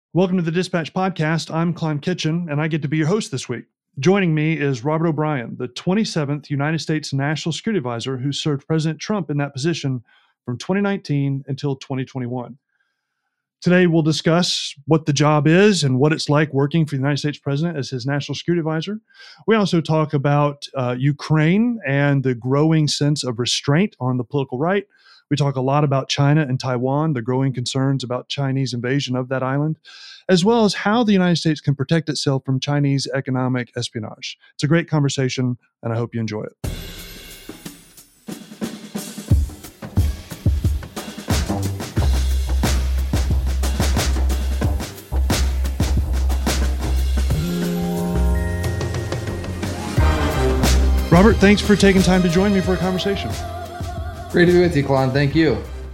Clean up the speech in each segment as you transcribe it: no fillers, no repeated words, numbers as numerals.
Welcome to the Dispatch Podcast. I'm Clem Kitchen, and I get to be your host this week. Joining me is Robert O'Brien, the 27th United States National Security Advisor who served President Trump in that position from 2019 until 2021. Today, we'll discuss what the job is and what it's like working for the United States President as his National Security Advisor. We also talk about Ukraine and the growing sense of restraint on the political right. We talk a lot about China and Taiwan, the growing concerns about Chinese invasion of that island, as well as how the United States can protect itself from Chinese economic espionage. It's a great conversation, and I hope you enjoy it. Robert, thanks for taking time to join me for a conversation. Great to be with you, Klon. Thank you.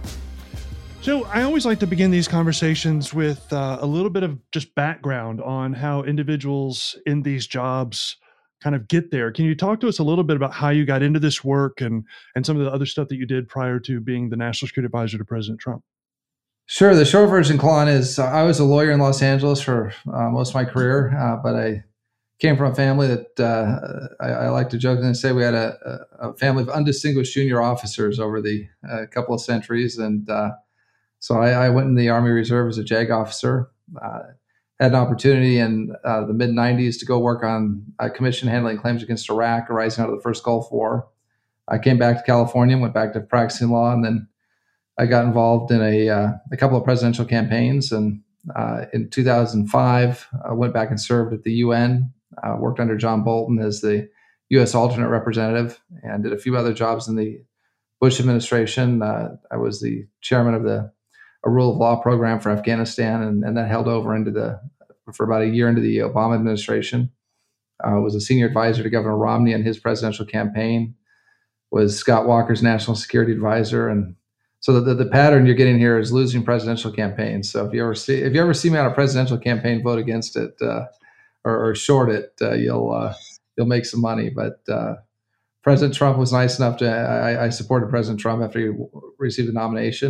So I always like to begin these conversations with a little bit of just background on how individuals in these jobs kind of get there. Can you talk to us a little bit about how you got into this work and some of the other stuff that you did prior to being the National Security Advisor to President Trump? Sure. The short version, Klon, is I was a lawyer in Los Angeles for most of my career, but I came from a family that I like to joke and say we had a family of undistinguished junior officers over the couple of centuries. And so I went in the Army Reserve as a JAG officer, had an opportunity in the mid-90s to go work on a commission handling claims against Iraq arising out of the first Gulf War. I came back to California and went back to practicing law, and then I got involved in a couple of presidential campaigns. And in 2005, I went back and served at the UN. Worked under John Bolton as the U.S. alternate representative and did a few other jobs in the Bush administration. I was the chairman of a rule of law program for Afghanistan, and that held over for about a year into the Obama administration. Was a senior advisor to Governor Romney in his presidential campaign, was Scott Walker's national security advisor. And so the pattern you're getting here is losing presidential campaigns. So if you ever see me on a presidential campaign, vote against it. Or short it, you'll make some money. But President Trump was nice enough I supported President Trump after he received the nomination,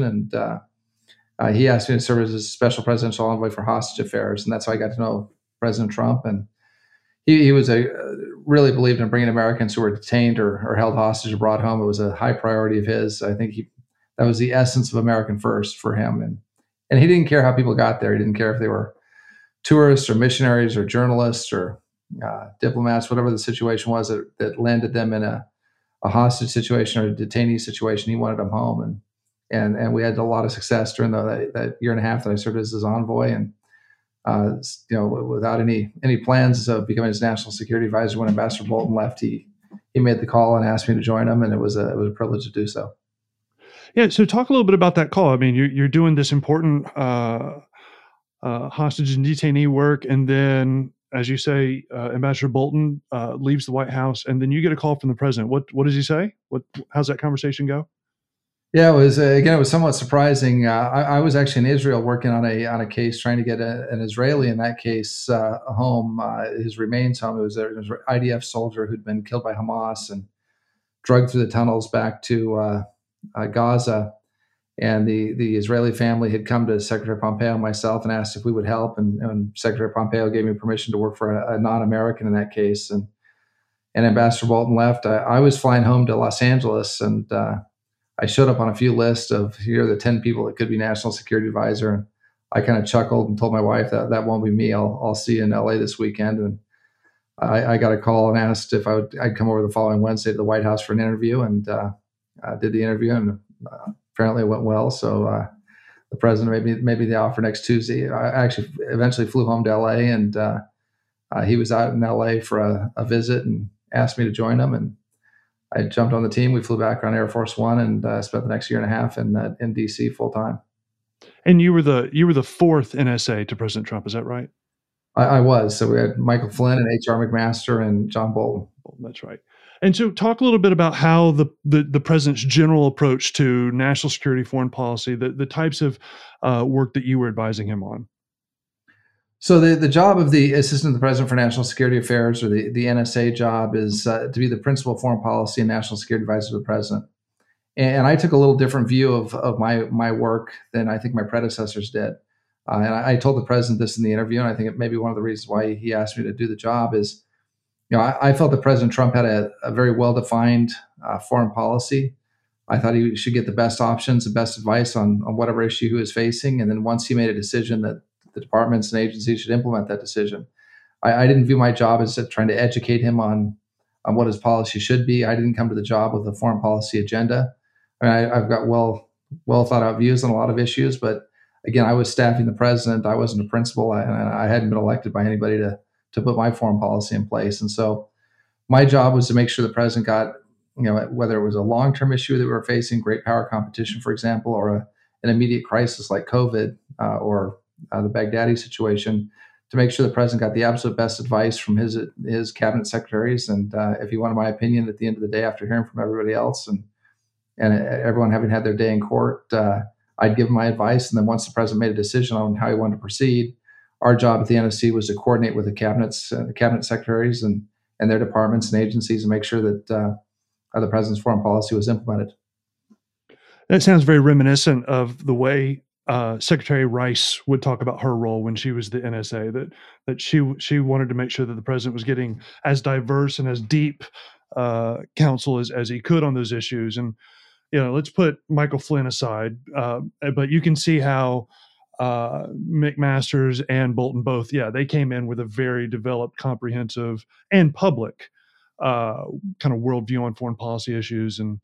and he asked me to serve as a special presidential envoy for hostage affairs, and that's how I got to know President Trump. And he was really believed in bringing Americans who were detained or held hostage or brought home. It was a high priority of his. I think that was the essence of American First for him, and he didn't care how people got there. He didn't care if they were tourists or missionaries or journalists or diplomats, whatever the situation was that landed them in a hostage situation or a detainee situation. He wanted them home, and we had a lot of success during that year and a half that I served as his envoy. And without any plans of becoming his national security advisor, when Ambassador Bolton left, he made the call and asked me to join him, and it was a privilege to do so. Yeah. So talk a little bit about that call. I mean, you're doing this important hostage and detainee work, and then, as you say, Ambassador Bolton leaves the White House, and then you get a call from the president. What does he say? How's that conversation go? Yeah, it was somewhat surprising. I was actually in Israel working on a case trying to get an Israeli in that case home, his remains home. It was an IDF soldier who'd been killed by Hamas and drugged through the tunnels back to Gaza. And the Israeli family had come to Secretary Pompeo and myself and asked if we would help. And Secretary Pompeo gave me permission to work for a non-American in that case. And Ambassador Bolton left. I was flying home to Los Angeles, and I showed up on a few lists of here are the 10 people that could be national security advisor. And I kind of chuckled and told my wife that won't be me. I'll see you in LA this weekend. And I got a call and asked if I'd come over the following Wednesday to the White House for an interview, and I did the interview, and apparently it went well. So the president made me the offer next Tuesday. I actually eventually flew home to LA, and he was out in LA for a visit and asked me to join him. And I jumped on the team. We flew back on Air Force One and spent the next year and a half in DC full time. And you were the fourth NSA to President Trump, is that right? I was. So we had Michael Flynn and H.R. McMaster and John Bolton. That's right. And so talk a little bit about how the president's general approach to national security, foreign policy, the types of work that you were advising him on. So the job of the Assistant to the President for National Security Affairs, or the NSA job, is to be the principal foreign policy and national security advisor to the president. And I took a little different view of my work than I think my predecessors did. And I told the president this in the interview, and I think it may be one of the reasons why he asked me to do the job is, I felt that President Trump had a very well-defined foreign policy. I thought he should get the best options, the best advice on whatever issue he was facing. And then once he made a decision that the departments and agencies should implement that decision. I didn't view my job as trying to educate him on what his policy should be. I didn't come to the job with a foreign policy agenda. I mean, I've got well thought out views on a lot of issues, but again, I was staffing the president. I wasn't a principal, and I hadn't been elected by anybody to put my foreign policy in place. And so my job was to make sure the president got, whether it was a long-term issue that we were facing, great power competition, for example, or an immediate crisis like COVID or the Baghdadi situation, to make sure the president got the absolute best advice from his cabinet secretaries. And if he wanted my opinion at the end of the day after hearing from everybody else and everyone having had their day in court, I'd give him my advice. And then once the president made a decision on how he wanted to proceed, our job at the NSC was to coordinate with the cabinet secretaries and their departments and agencies and make sure that the president's foreign policy was implemented. That sounds very reminiscent of the way Secretary Rice would talk about her role when she was the NSA. That she wanted to make sure that the president was getting as diverse and as deep counsel as he could on those issues. And let's put Michael Flynn aside, but you can see how McMaster's and Bolton both, they came in with a very developed, comprehensive, and public kind of worldview on foreign policy issues. And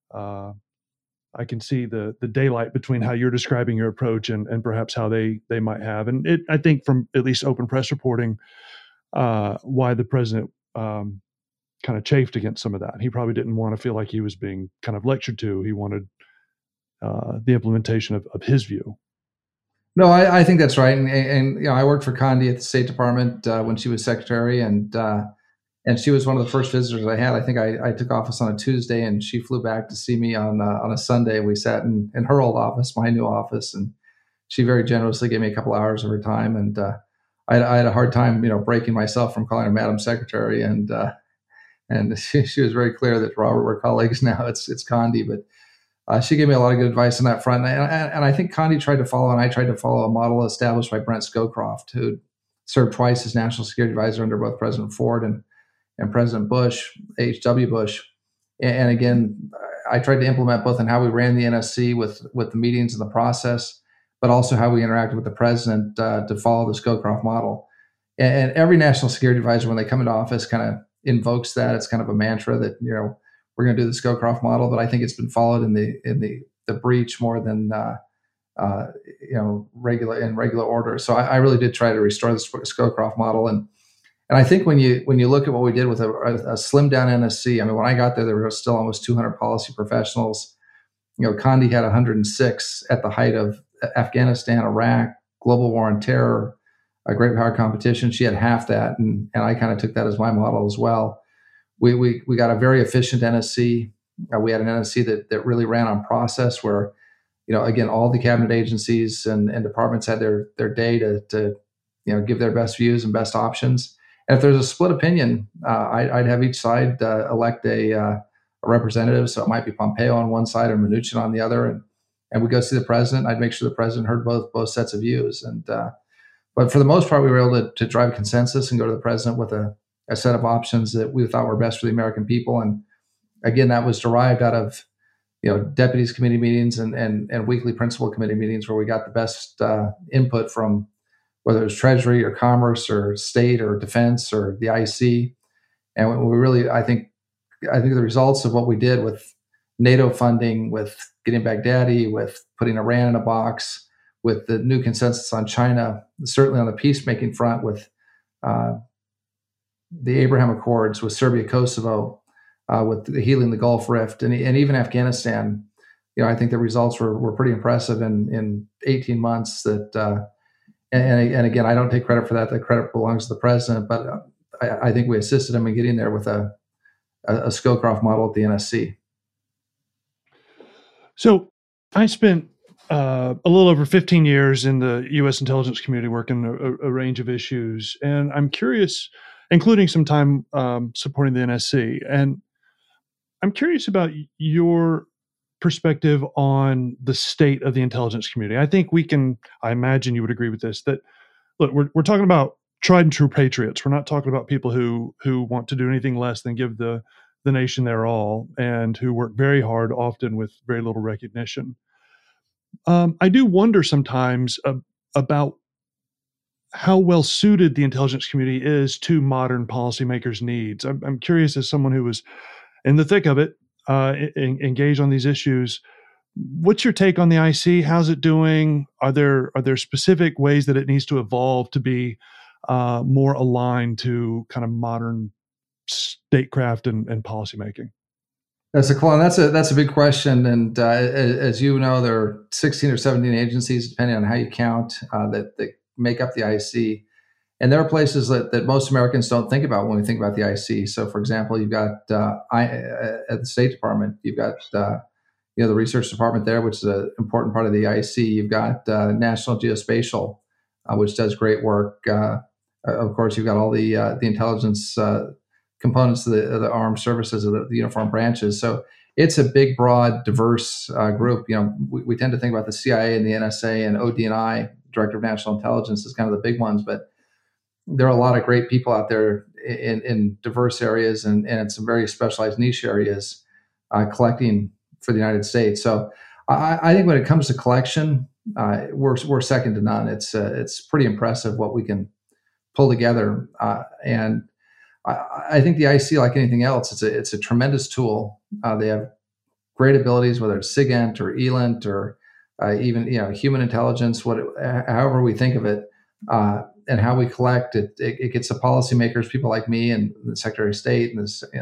I can see the daylight between how you're describing your approach and perhaps how they might have. And I think from at least open press reporting, why the president kind of chafed against some of that. He probably didn't want to feel like he was being kind of lectured to. He wanted the implementation of his view. No, I think that's right. And I worked for Condi at the State Department when she was secretary, and she was one of the first visitors I had. I think I took office on a Tuesday, and she flew back to see me on a Sunday. We sat in her old office, my new office, and she very generously gave me a couple hours of her time. And I had a hard time, breaking myself from calling her Madam Secretary. And she was very clear that, Robert, we're colleagues now. It's Condi, but she gave me a lot of good advice on that front. And I think Condi tried to follow, and I tried to follow a model established by Brent Scowcroft, who served twice as National Security Advisor under both President Ford and President Bush, H.W. Bush. And again, I tried to implement both in how we ran the NSC with the meetings and the process, but also how we interacted with the president to follow the Scowcroft model. And every national security advisor, when they come into office, kind of invokes that. It's kind of a mantra that, we're going to do the Scowcroft model, but I think it's been followed in the breach more than regular order. So I really did try to restore the Scowcroft model. And I think when you look at what we did with a slimmed down NSC, I mean, when I got there were still almost 200 policy professionals. Condi had 106 at the height of Afghanistan, Iraq, global war on terror, a great power competition. She had half that, and I kind of took that as my model as well. We got a very efficient NSC. We had an NSC that really ran on process, where again, all the cabinet agencies and departments had their day to give their best views and best options. And if there's a split opinion, I'd have each side elect a representative. So it might be Pompeo on one side or Mnuchin on the other, and we go see the president. I'd make sure the president heard both sets of views. And but for the most part, we were able to drive consensus and go to the president with a set of options that we thought were best for the American people. And again, that was derived out of deputies committee meetings and weekly principal committee meetings, where we got the best input from whether it was Treasury or Commerce or State or Defense or the IC. And we really, I think the results of what we did with NATO funding, with getting Baghdadi, with putting Iran in a box, with the new consensus on China, certainly on the peacemaking front with the Abraham Accords, with Serbia, Kosovo, with the healing the Gulf Rift, and even Afghanistan. I think the results were pretty impressive in 18 months. That and again, I don't take credit for that. The credit belongs to the president, but I think we assisted him in getting there with a Scowcroft model at the NSC. So I spent a little over 15 years in the U.S. intelligence community working a range of issues. And I'm curious, including some time supporting the NSC. And I'm curious about your perspective on the state of the intelligence community? I think I imagine you would agree with this, that look, we're talking about tried and true patriots. We're not talking about people who want to do anything less than give the nation their all, and who work very hard, often with very little recognition. I do wonder sometimes about how well suited the intelligence community is to modern policymakers' needs. I'm curious, as someone who was in the thick of it, engaged on these issues, what's your take on the IC? How's it doing? Are there specific ways that it needs to evolve to be more aligned to kind of modern statecraft and policymaking? That's a big question, and as you know, there are 16 or 17 agencies, depending on how you count, that make up the IC. And there are places that most Americans don't think about when we think about the IC. So, for example, you've got at the State Department, you've got the research department there, which is an important part of the IC. You've got National Geospatial, which does great work. Of course, you've got all the intelligence components of the armed services of the uniformed branches. So it's a big, broad, diverse group. We tend to think about the CIA and the NSA and ODNI, Director of National Intelligence, as kind of the big ones, but there are a lot of great people out there in diverse areas and in some very specialized niche areas collecting for the United States. So I think when it comes to collection, we're second to none. It's pretty impressive what we can pull together, and I think the IC, like anything else, it's a tremendous tool. They have great abilities, whether it's SIGINT or ELINT or even human intelligence, however we think of it, and how we collect it. It gets the policymakers, people like me, and the Secretary of State, and this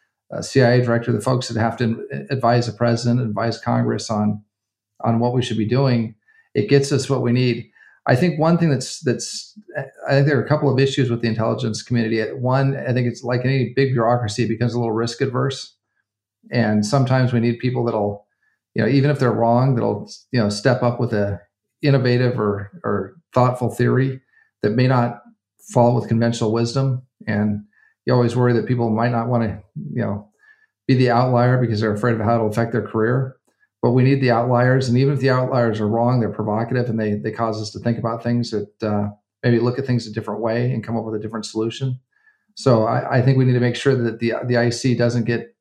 CIA director, the folks that have to advise the president, advise Congress on what we should be doing. It gets us what we need. I think one thing I think there are a couple of issues with the intelligence community. One, I think it's like any big bureaucracy, it becomes a little risk adverse. And sometimes we need people that'll, even if they're wrong, that'll, step up with a innovative or thoughtful theory that may not fall with conventional wisdom. And you always worry that people might not want to, be the outlier because they're afraid of how it'll affect their career. But we need the outliers, and even if the outliers are wrong, they're provocative and they cause us to think about things, that maybe look at things a different way and come up with a different solution. So I think we need to make sure that the IC doesn't get,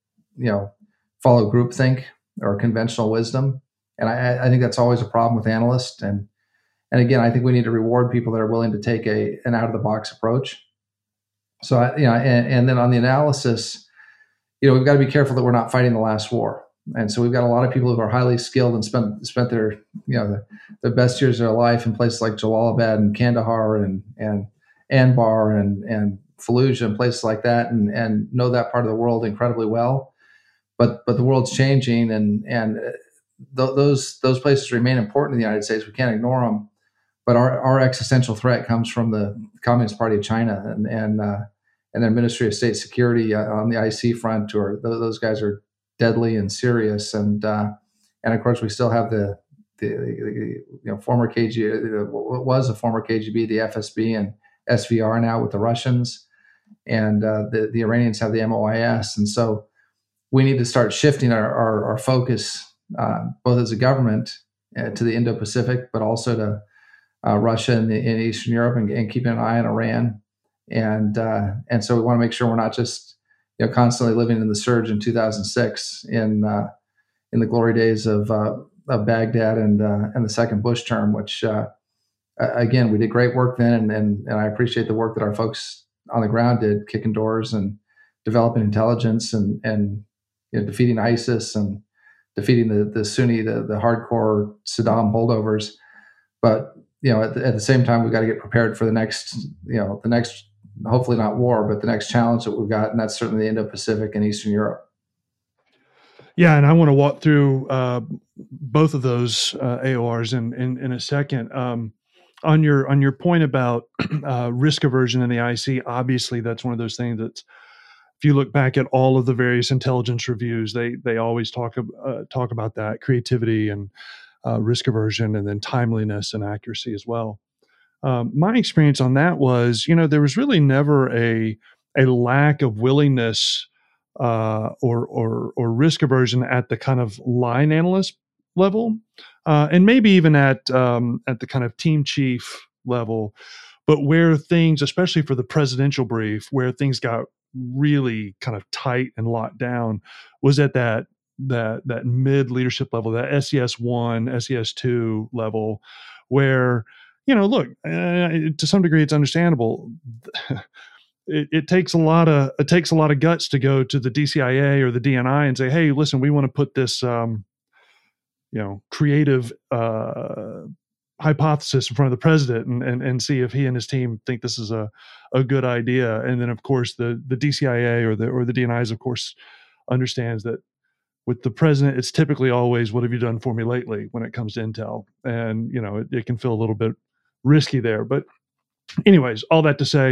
follow groupthink or conventional wisdom. And I think that's always a problem with analysts. And again, I think we need to reward people that are willing to take an out of the box approach. So and then on the analysis, we've got to be careful that we're not fighting the last war. And so we've got a lot of people who are highly skilled and spent their the best years of their life in places like Jalalabad and Kandahar and Anbar and Fallujah and places like that, and know that part of the world incredibly well. But the world's changing, and those places remain important in the United States. We can't ignore them. But our existential threat comes from the Communist Party of China and their Ministry of State Security on the IC front, or those guys are deadly and serious. And of course, we still have the former KGB, what was the former KGB, the FSB and SVR now with the Russians, and the Iranians have the MOIS. And so we need to start shifting our focus, both as a government to the Indo-Pacific, but also to Russia and in Eastern Europe, and keeping an eye on Iran. And so we want to make sure we're not just constantly living in the surge in 2006 in the glory days of Baghdad and the second Bush term, which again, we did great work then, and I appreciate the work that our folks on the ground did, kicking doors and developing intelligence and defeating ISIS and defeating the Sunni, the hardcore Saddam holdovers. But at the same time, we've got to get prepared for the next hopefully not war, but the next challenge that we've got, and that's certainly the Indo-Pacific and Eastern Europe. Yeah, and I want to walk through both of those AORs in a second. On your point about risk aversion in the IC, obviously that's one of those things that, if you look back at all of the various intelligence reviews, they always talk about that creativity and risk aversion, and then timeliness and accuracy as well. My experience on that was, there was really never a lack of willingness or risk aversion at the kind of line analyst level, and maybe even at the kind of team chief level. But where things, especially for the presidential brief, where things got really kind of tight and locked down, was at that mid leadership level, that SES1, SES2 level, where, look, to some degree, it's understandable. It takes a lot of guts to go to the DCIA or the DNI and say, hey, listen, we want to put this creative hypothesis in front of the president and see if he and his team think this is a good idea. And then, of course, the DCIA or the DNIs, of course, understands that with the president, it's typically always, what have you done for me lately when it comes to intel? And, it can feel a little bit risky there. But anyways, all that to say,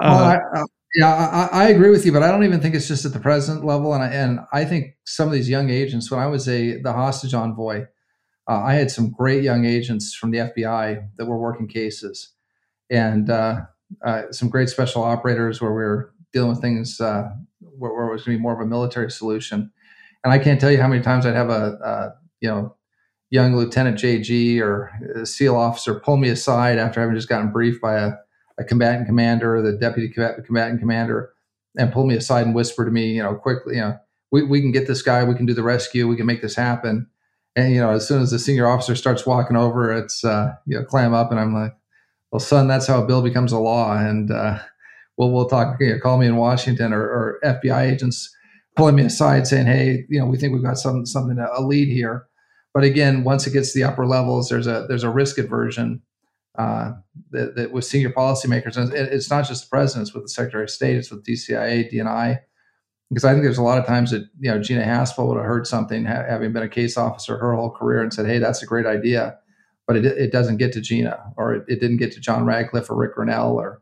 I agree with you, but I don't even think it's just at the president level. And I think some of these young agents, when I was the hostage envoy, I had some great young agents from the FBI that were working cases, and some great special operators where we were dealing with things where it was going to be more of a military solution. And I can't tell you how many times I'd have a young Lieutenant JG or a SEAL officer pull me aside after having just gotten briefed by a combatant commander or the deputy combatant commander, and pull me aside and whisper to me, quickly, we can get this guy, we can do the rescue, we can make this happen. And, as soon as the senior officer starts walking over, it's, clam up. And I'm like, well, son, that's how a bill becomes a law. And we'll talk, call me in Washington, or FBI agents pulling me aside saying, hey, we think we've got something, a lead here. But again, once it gets to the upper levels, there's a risk aversion that with senior policymakers. And it's not just the president, it's with the Secretary of State, it's with DCIA, DNI. Because I think there's a lot of times that, Gina Haspel would have heard something, having been a case officer her whole career, and said, hey, that's a great idea. But it doesn't get to Gina, or it didn't get to John Radcliffe or Rick Grinnell or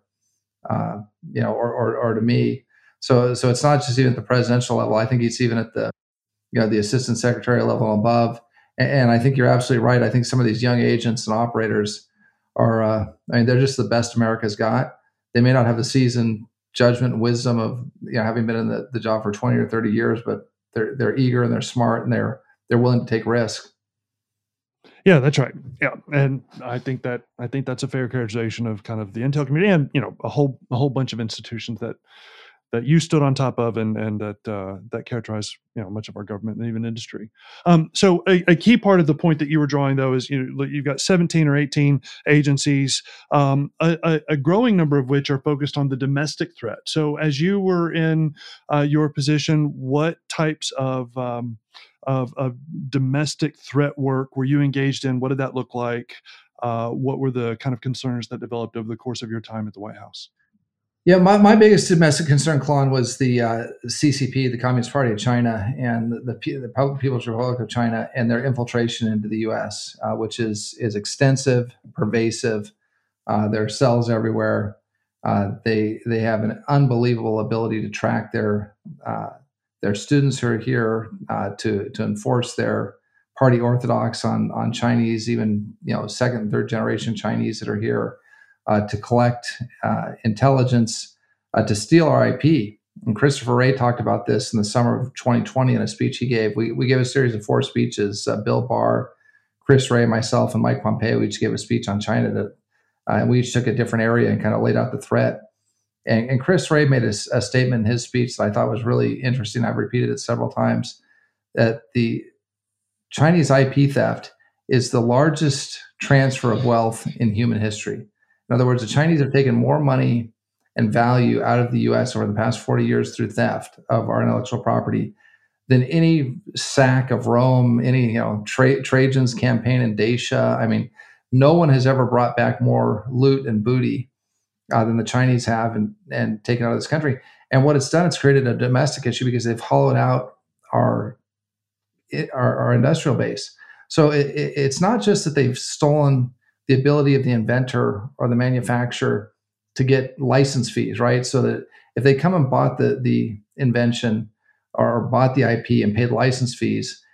to me. So it's not just even at the presidential level. I think it's even at the assistant secretary level and above. And I think you're absolutely right. I think some of these young agents and operators are, they're just the best America's got. They may not have the seasoned judgment and wisdom of having been in the job for 20 or 30 years, but they're eager and they're smart and they're willing to take risk. Yeah, that's right. Yeah, and I think that's a fair characterization of kind of the intel community, and a whole bunch of institutions that you stood on top of, and that characterize much of our government and even industry. So a key part of the point that you were drawing, though, is you've got 17 or 18 agencies, a growing number of which are focused on the domestic threat. So as you were in your position, what types of domestic threat work were you engaged in? What did that look like? What were the kind of concerns that developed over the course of your time at the White House? Yeah, my biggest domestic concern, Klon, was the CCP, the Communist Party of China, and the People's Republic of China, and their infiltration into the U.S., which is extensive, pervasive. There are cells everywhere. They have an unbelievable ability to track their students who are here, to enforce their party orthodox on Chinese, even second and third generation Chinese that are here. To collect intelligence, to steal our IP. And Christopher Wray talked about this in the summer of 2020 in a speech he gave. We gave a series of 4 speeches. Bill Barr, Chris Wray, myself, and Mike Pompeo each gave a speech on China. And we each took a different area and kind of laid out the threat. And Chris Wray made a statement in his speech that I thought was really interesting. I've repeated it several times, that the Chinese IP theft is the largest transfer of wealth in human history. In other words, the Chinese have taken more money and value out of the U.S. over the past 40 years through theft of our intellectual property than any sack of Rome, any Trajan's campaign in Dacia. No one has ever brought back more loot and booty than the Chinese have and taken out of this country. And what it's done, it's created a domestic issue because they've hollowed out our industrial base. So it's not just that they've stolen the ability of the inventor or the manufacturer to get license fees, right? So that if they come and bought the invention or bought the IP and paid license fees,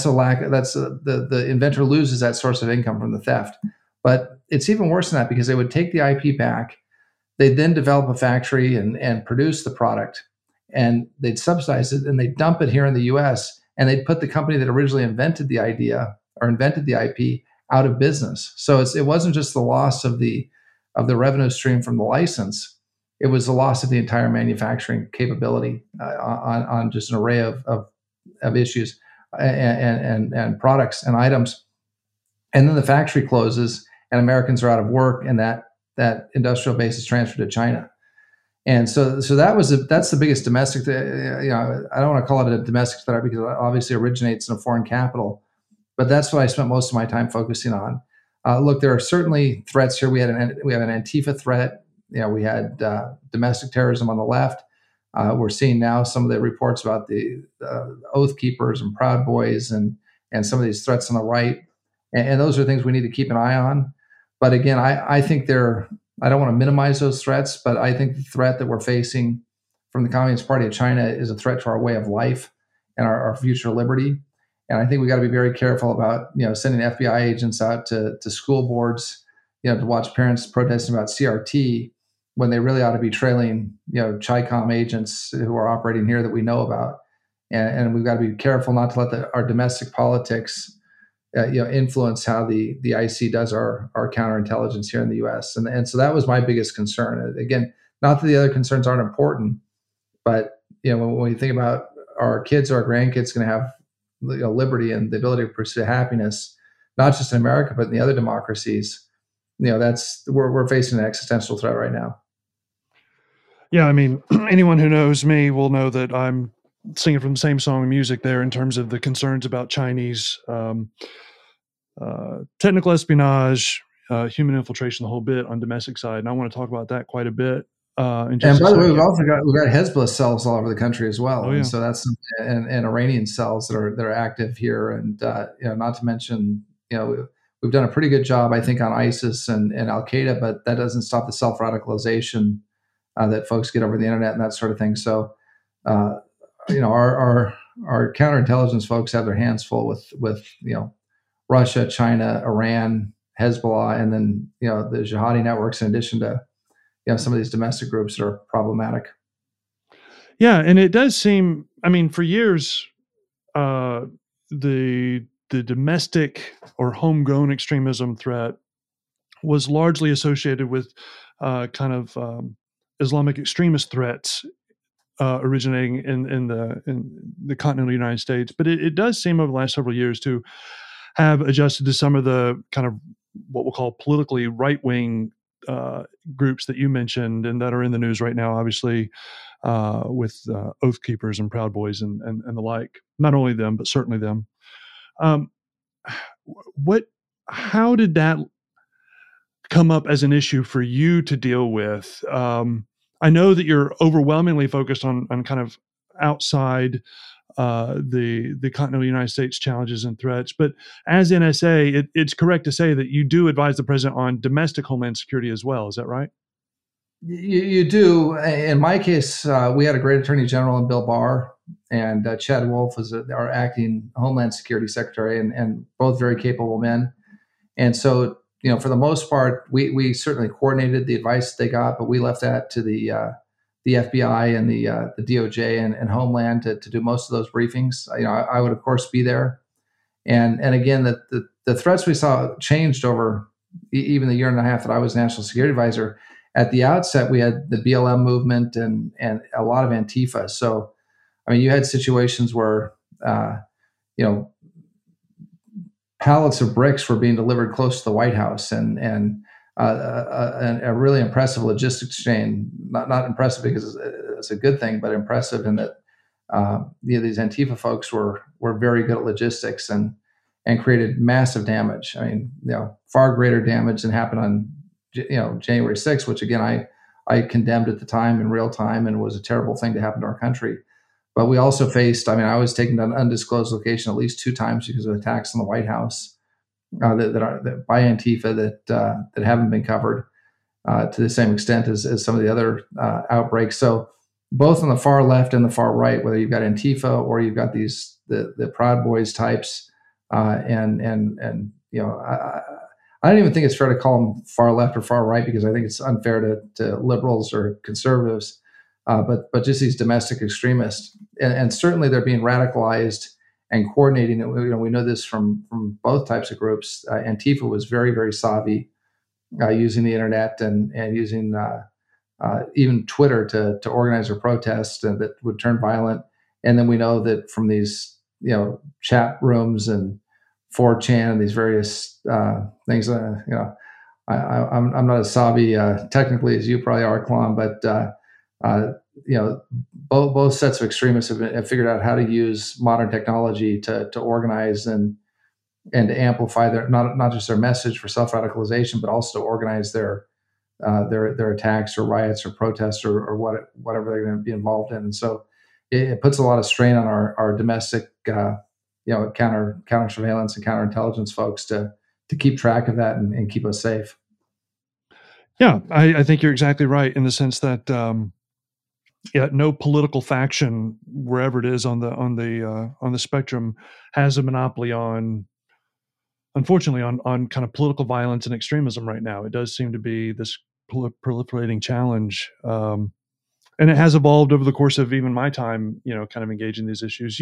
the inventor loses that source of income from the theft. But it's even worse than that, because they would take the IP back, they'd then develop a factory and produce the product, and they'd subsidize it and they'd dump it here in the US, and they'd put the company that originally invented the idea or invented the IP out of business. So it wasn't just the loss of the revenue stream from the license. It was the loss of the entire manufacturing capability on just an array of issues and products and items. And then the factory closes and Americans are out of work, and that industrial base is transferred to China. And so that's the biggest domestic. I don't want to call it a domestic threat because it obviously originates in a foreign capital, but that's what I spent most of my time focusing on. Look, there are certainly threats here. We have an Antifa threat. We had domestic terrorism on the left. We're seeing now some of the reports about the Oath Keepers and Proud Boys and some of these threats on the right. And those are things we need to keep an eye on. But again, I think I don't want to minimize those threats, but I think the threat that we're facing from the Communist Party of China is a threat to our way of life and our future liberty. And I think we got to be very careful about sending FBI agents out to school boards, to watch parents protesting about CRT when they really ought to be trailing Chi-Com agents who are operating here that we know about. And we've got to be careful not to let our domestic politics influence how the IC does our counterintelligence here in the U.S. And so that was my biggest concern. Again, not that the other concerns aren't important, but when you think about our kids or our grandkids going to have liberty and the ability to pursue happiness, not just in America but in the other democracies, we're facing an existential threat right now. Yeah, I mean, anyone who knows me will know that I'm singing from the same song and music there in terms of the concerns about Chinese technical espionage, human infiltration, the whole bit on domestic side. And I want to talk about that quite a bit. And by the way, we've got Hezbollah cells all over the country as well. Oh, yeah. And so that's and Iranian cells that are active here. And not to mention, we've done a pretty good job, I think, on ISIS and Al Qaeda, but that doesn't stop the self radicalization that folks get over the internet and that sort of thing. So, our counterintelligence folks have their hands full with Russia, China, Iran, Hezbollah, and then the jihadi networks, in addition to some of these domestic groups that are problematic. Yeah, and it does seem, I mean, for years, the domestic or homegrown extremism threat was largely associated with kind of Islamic extremist threats originating in the continental United States. But it does seem over the last several years to have adjusted to some of the kind of what we'll call politically right-wing groups that you mentioned and that are in the news right now, obviously, with Oath Keepers and Proud Boys and the like. Not only them, but certainly them. How did that come up as an issue for you to deal with? I know that you're overwhelmingly focused on kind of outside the continental United States challenges and threats, but as NSA, it's correct to say that you do advise the president on domestic homeland security as well. Is that right? You do. In my case, we had a great Attorney General in Bill Barr, and Chad Wolf was our acting Homeland Security Secretary, and both very capable men. And so, for the most part, we certainly coordinated the advice they got, but we left that to the FBI and the DOJ and Homeland to do most of those briefings. I would of course be there, and again, the threats we saw changed over even the year and a half that I was National Security Advisor. At the outset, we had the BLM movement and a lot of Antifa. So, I mean, you had situations where pallets of bricks were being delivered close to the White House, and a really impressive logistics chain. Not impressive because it's a good thing, but impressive in that these Antifa folks were very good at logistics and created massive damage. I mean, far greater damage than happened on January 6th, which again I condemned at the time in real time and was a terrible thing to happen to our country. But we also faced, I was taken to an undisclosed location at least 2 times because of attacks on the White House that by Antifa that haven't been covered to the same extent as some of the other outbreaks. So both on the far left and the far right, whether you've got Antifa or you've got the Proud Boys types, I don't even think it's fair to call them far left or far right because I think it's unfair to liberals or conservatives. but just these domestic extremists, and certainly they're being radicalized and coordinating it. We know this from both types of groups. Antifa was very, very savvy using the internet and using even Twitter to organize their protests and that would turn violent. And then we know that from these chat rooms and 4chan and these various things. I'm not as savvy technically as you probably are, Klon, but both sets of extremists have figured out how to use modern technology to organize and to amplify their not just their message for self-radicalization, but also to organize their attacks or riots or protests or whatever they're going to be involved in. And so it puts a lot of strain on our domestic counter surveillance and counterintelligence folks to keep track of that and keep us safe. Yeah, I think you're exactly right in the sense that no political faction, wherever it is on the spectrum, has a monopoly on, unfortunately, on kind of political violence and extremism right now. It does seem to be this proliferating challenge, and it has evolved over the course of even my time, kind of engaging these issues.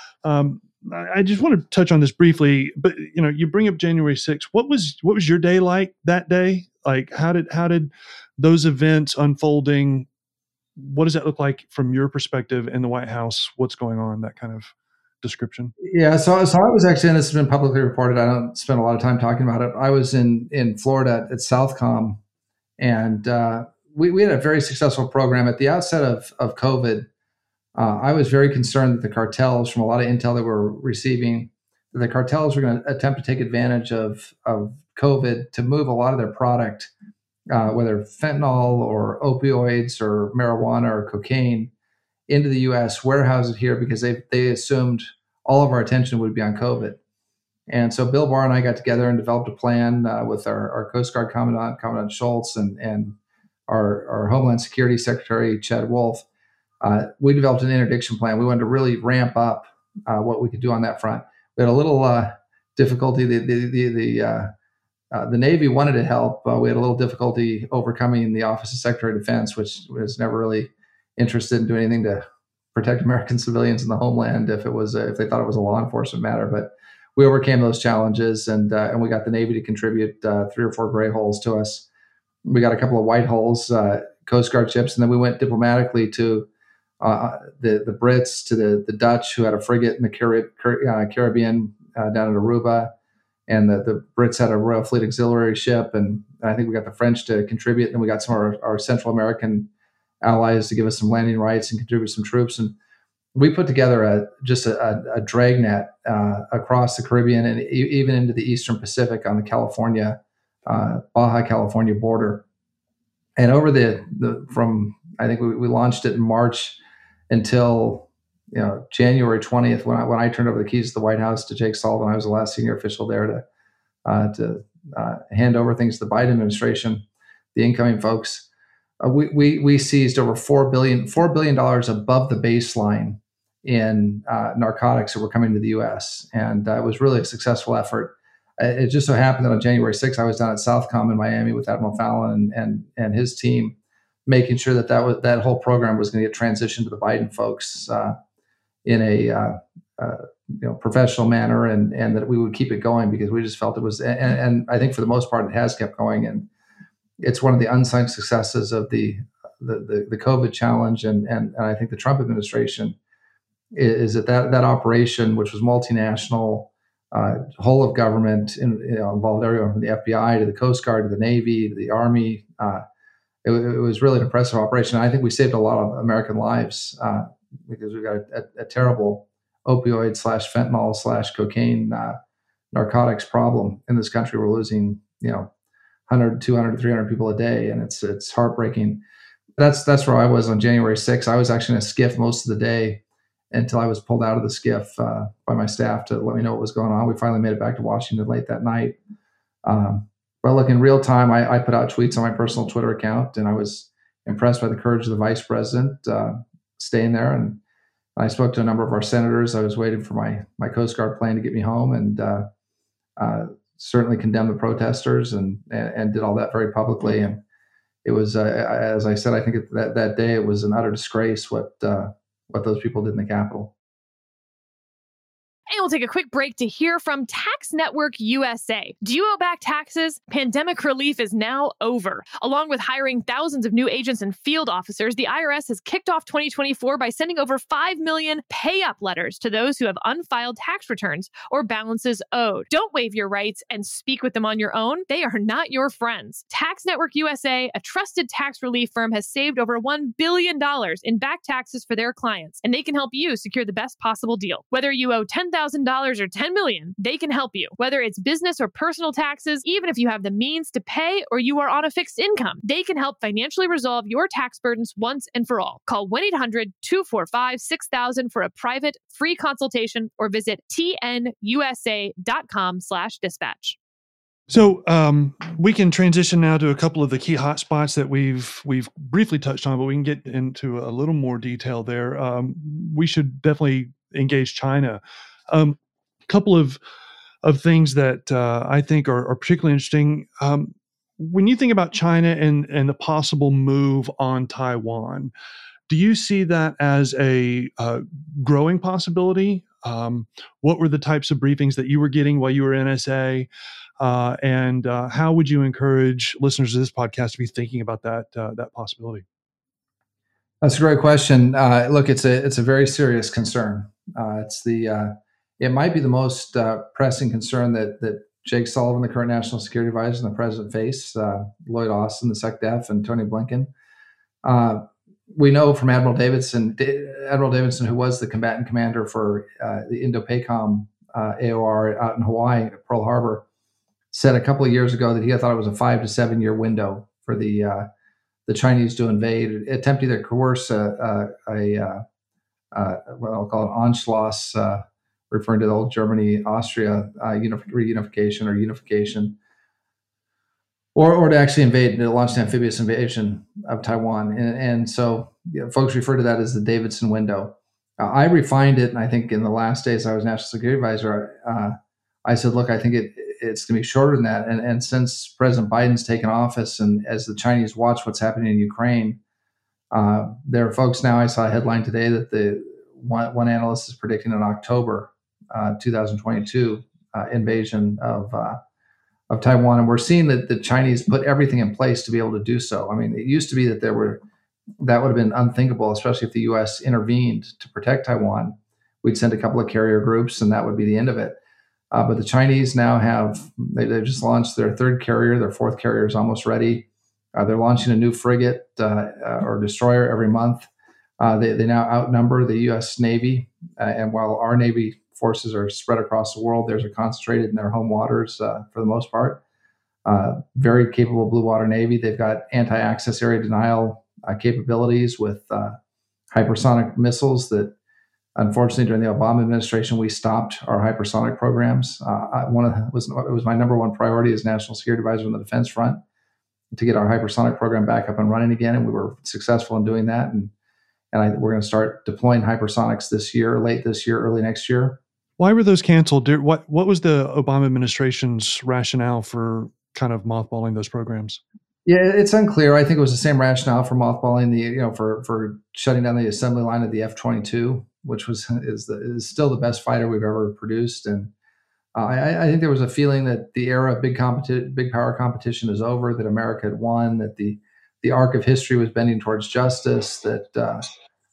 I just want to touch on this briefly, but you bring up January 6th. What was your day like that day? Like, how did those events unfolding? What does that look like from your perspective in the White House? What's going on? That kind of description. Yeah, so I was actually, and this has been publicly reported, I don't spend a lot of time talking about it. I was in Florida at Southcom, and we had a very successful program at the outset of COVID. I was very concerned that the cartels, from a lot of intel that we're receiving, that the cartels were going to attempt to take advantage of COVID to move a lot of their product, whether fentanyl or opioids or marijuana or cocaine, into the U.S., warehouse it here because they assumed all of our attention would be on COVID. And so Bill Barr and I got together and developed a plan with our Coast Guard Commandant Schultz, and our Homeland Security Secretary, Chad Wolf. We developed an interdiction plan. We wanted to really ramp up what we could do on that front. We had a little difficulty. The Navy wanted to help. We had a little difficulty overcoming the Office of Secretary of Defense, which was never really interested in doing anything to protect American civilians in the homeland if they thought it was a law enforcement matter. But we overcame those challenges, and we got the Navy to contribute 3 or 4 gray holes to us. We got a couple of white holes, Coast Guard ships, and then we went diplomatically to the Brits, to the Dutch, who had a frigate in the Caribbean down at Aruba, and the Brits had a Royal Fleet Auxiliary ship, and I think we got the French to contribute, and we got some of our Central American allies to give us some landing rights and contribute some troops. And we put together a dragnet across the Caribbean and even into the Eastern Pacific on the Baja California border. And over from I think we launched it in March until January 20th when I turned over the keys to the White House to Jake Sullivan. I was the last senior official there to hand over things to the Biden administration, the incoming folks. We seized over $4 billion above the baseline in narcotics that were coming to the U.S. And it was really a successful effort. It just so happened that on January 6th, I was down at Southcom in Miami with Admiral Fallon and his team, making sure that whole program was going to get transitioned to the Biden folks in a professional manner, and that we would keep it going because we just felt it was. And I think for the most part, it has kept going, and it's one of the unsung successes of the COVID challenge, and I think the Trump administration is that operation, which was multinational, whole of government, involved everyone from the FBI to the Coast Guard to the Navy to the Army. It was really an impressive operation. I think we saved a lot of American lives because we got a terrible opioid / fentanyl / cocaine narcotics problem in this country. We're losing 100, 200, 300 people a day, and it's heartbreaking. That's where I was on January 6th. I was actually in a skiff most of the day until I was pulled out of the skiff by my staff to let me know what was going on. We finally made it back to Washington late that night. But look, in real time, I put out tweets on my personal Twitter account, and I was impressed by the courage of the vice president staying there. And I spoke to a number of our senators. I was waiting for my Coast Guard plane to get me home, and certainly condemned the protesters and did all that very publicly. And it was, as I said, I think that day it was an utter disgrace what those people did in the Capitol. And we'll take a quick break to hear from Tax Network USA. Do you owe back taxes? Pandemic relief is now over. Along with hiring thousands of new agents and field officers, the IRS has kicked off 2024 by sending over 5 million pay-up letters to those who have unfiled tax returns or balances owed. Don't waive your rights and speak with them on your own. They are not your friends. Tax Network USA, a trusted tax relief firm, has saved over $1 billion in back taxes for their clients, and they can help you secure the best possible deal. Whether you owe $10,000 or $10 million, they can help you. Whether it's business or personal taxes, even if you have the means to pay or you are on a fixed income, they can help financially resolve your tax burdens once and for all. Call 1-800-245-6000 for a private, free consultation or visit tnusa.com/dispatch. So we can transition now to a couple of the key hotspots that we've briefly touched on, but we can get into a little more detail there. We should definitely engage China. A couple of things that I think are particularly interesting. When you think about China and the possible move on Taiwan, do you see that as a growing possibility? What were the types of briefings that you were getting while you were in NSA? And how would you encourage listeners of this podcast to be thinking about that possibility? That's a great question. Look, it's a very serious concern. It might be the most pressing concern that Jake Sullivan, the current national security advisor, and the president face, Lloyd Austin, the SecDef, and Tony Blinken. We know from Admiral Davidson, who was the combatant commander for the Indo-PACOM AOR out in Hawaii at Pearl Harbor, said a couple of years ago that he thought it was a 5 to 7 year window for the Chinese to invade, attempt either coerce what I'll call an Anschluss, referring to the old Germany, Austria reunification or unification, or to actually invade, to launch an amphibious invasion of Taiwan. And so folks refer to that as the Davidson window. I refined it, and I think in the last days I was national security advisor, I said, look, I think it's going to be shorter than that. And since President Biden's taken office, and as the Chinese watch what's happening in Ukraine, there are folks now, I saw a headline today that one analyst is predicting an October 2022 invasion of Taiwan. And we're seeing that the Chinese put everything in place to be able to do so. I mean, it used to be that that would have been unthinkable, especially if the U.S. intervened to protect Taiwan. We'd send a couple of carrier groups and that would be the end of it. But the Chinese now they've just launched their third carrier. Their fourth carrier is almost ready. They're launching a new frigate or destroyer every month. They now outnumber the U.S. Navy. And while our Navy forces are spread across the world, theirs are concentrated in their home waters for the most part. Very capable blue water Navy. They've got anti-access area denial capabilities with hypersonic missiles that, unfortunately, during the Obama administration, we stopped our hypersonic programs. It was my number one priority as national security advisor on the defense front to get our hypersonic program back up and running again, and we were successful in doing that. And we're going to start deploying hypersonics this year, late this year, early next year. Why were those canceled? What was the Obama administration's rationale for kind of mothballing those programs? Yeah, it's unclear. I think it was the same rationale for mothballing for shutting down the assembly line of the F-22, which is still the best fighter we've ever produced. And I think there was a feeling that the era of big power competition is over, that America had won, that the arc of history was bending towards justice, that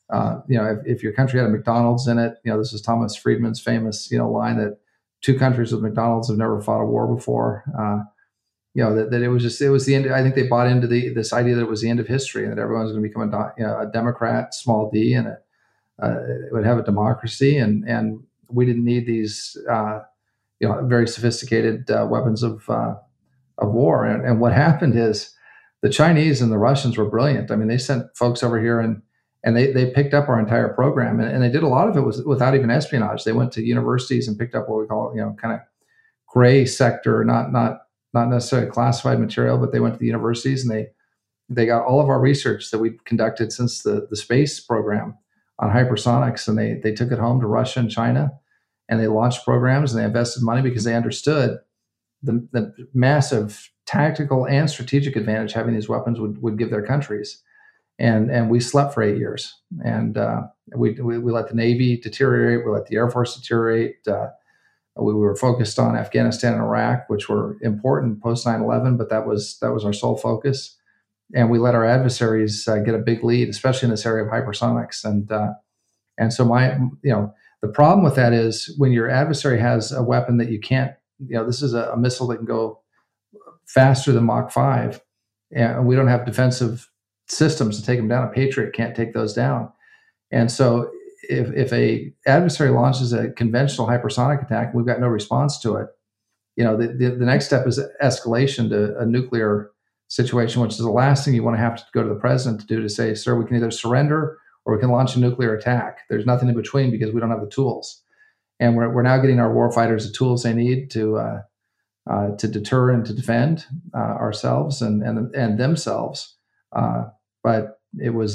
if your country had a McDonald's in it, this is Thomas Friedman's famous line that two countries with McDonald's have never fought a war before. That it was the end. I think they bought into this idea that it was the end of history and that everyone's going to become a Democrat, small d, and it would have a democracy, and we didn't need these very sophisticated weapons of war. And what happened is the Chinese and the Russians were brilliant. I mean, they sent folks over here and they picked up our entire program, and they did a lot of it without even espionage. They went to universities and picked up what we call kind of gray sector, not necessarily classified material, but they went to the universities and they got all of our research that we'd conducted since the space program on hypersonics, and they took it home to Russia and China, and they launched programs and they invested money because they understood the massive tactical and strategic advantage having these weapons would give their countries. And we slept for 8 years, and we let the Navy deteriorate, we let the Air Force deteriorate. We were focused on Afghanistan and Iraq, which were important post 9/11, but that was our sole focus. And we let our adversaries get a big lead, especially in this area of hypersonics. And so the problem with that is when your adversary has a weapon that you can't, this is a missile that can go faster than Mach 5, and we don't have defensive systems to take them down. A Patriot can't take those down. And so if a adversary launches a conventional hypersonic attack and we've got no response to it, the next step is escalation to a nuclear situation, which is the last thing you want to have to go to the president to do, to say, sir, we can either surrender or we can launch a nuclear attack. There's nothing in between because we don't have the tools. And we're now getting our warfighters the tools they need to deter and to defend ourselves and themselves. But it was